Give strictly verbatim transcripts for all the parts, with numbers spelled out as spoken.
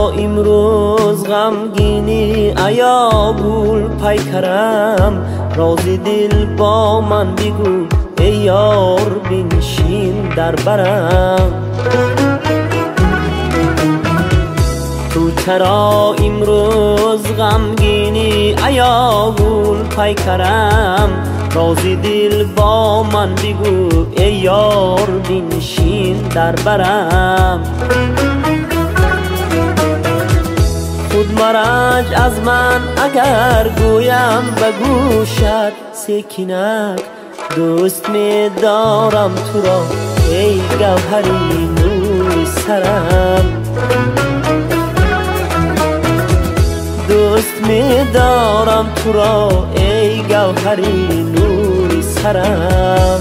چرا امروز غمگینی ایا گل پیکرم؟ راز دل با من بگو ای یار بنشین در برم. تو چرا امروز غمگینی ایا گل پیکرم؟ راز دل با من بگو ای یار بنشین در برم. خود مرنج از من اگر گویم به گوشت سکینک، دوست می دارم تو را ای گوهری نور سرم. دوست می دارم تو را ای گوهری نور سرم.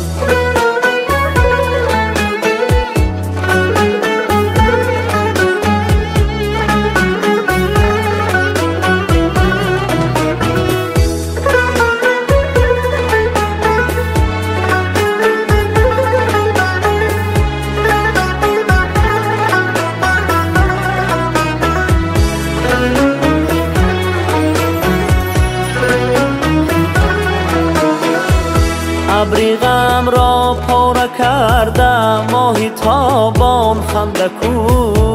ابری غم را پاره کرده ماهی تابان خنده کو،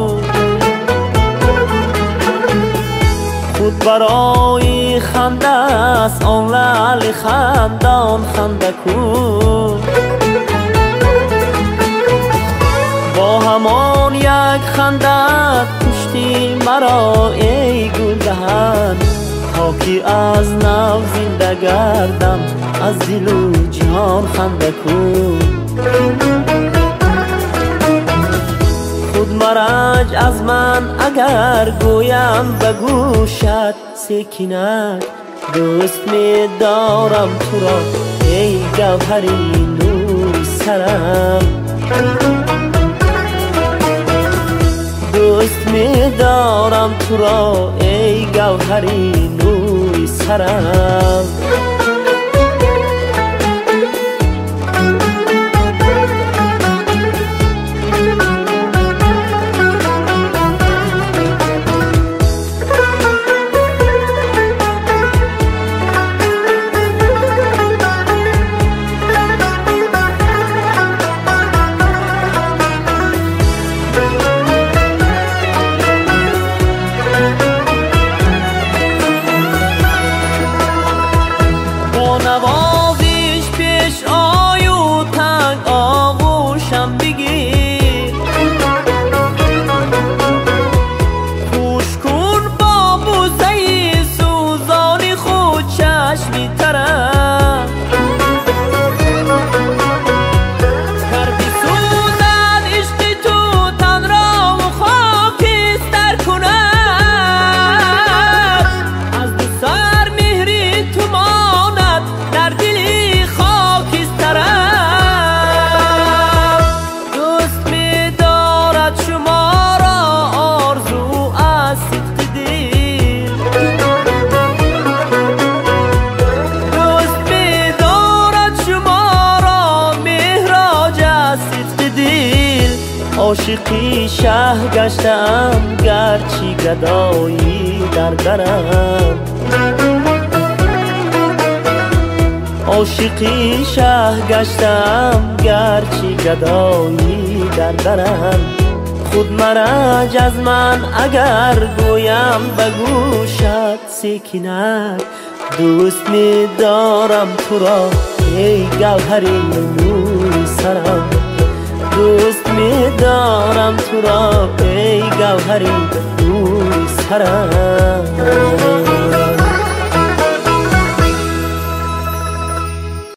خود برای خنده است آن لعل خندان خنده کو. با همان یک خنده کشتی مرا ای گل دهن، تا که از نو زنده گردم از دل و جهان خنده کن. خود مرنج از من اگر گویم به گوشت سکینک، دوست می دارم تو را ای گوهری نور سرم. دوست می دارم تو را ای گوهری نور سرم. نوازش پیش آیو تنگ آغوشم بگیر، خوش کن با بوسه سوزانی خود چشمی ترم. کردی سوزن عشق تو تن را و خاکستر کند، از دو سر مهری تو ماند در دلی خاکسترم. دوست می دارد شما را آرزو از صدق دل، دوست می دارد شما را مهراج از صدق دل. عاشقی شه گشتم گرچه گدایی در درم، عاشقی شه گشتم گرچه گدایی در درم. خود مرنج از من اگر گویم به گوشت سکینک، دوست می دارم تو را ای گوهری نور سرم. دوست می دارم تو را ای گوهری نور سرم.